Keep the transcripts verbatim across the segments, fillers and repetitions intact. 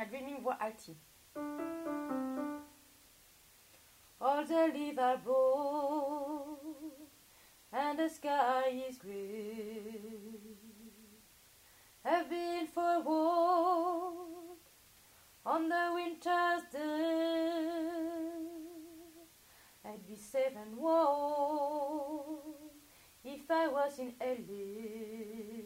California Dreaming, voix alti. All the leaves are brown and the sky is grey. I've been for a walk on the winter's day. I'd be safe and warm if I was in L A.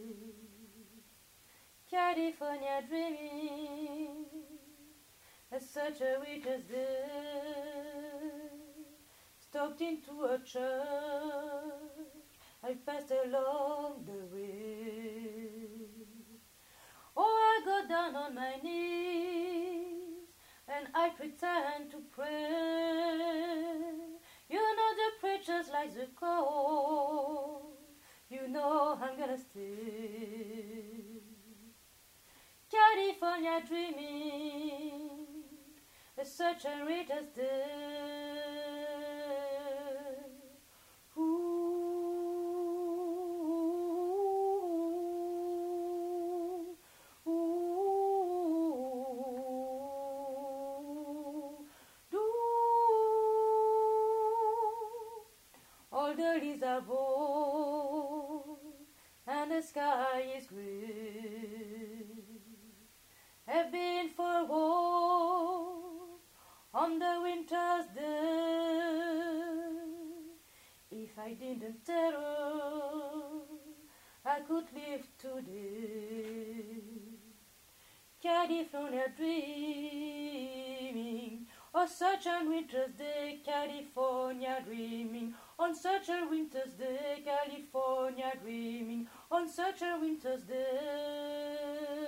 California dreaming, as such a winter's day. Stopped into a church, I passed along the way. Oh, I got down on my knees and I pretend to pray. You know the preachers like the cold. You know I'm gonna stay. California dreaming, such a winter's day. All the leaves are brown and the sky is grey. I've been for a walk on the winter's day. If I didn't terror, I could live today. California dreaming, on such a winter's day. California dreaming, on such a winter's day. California dreaming, on such a winter's day.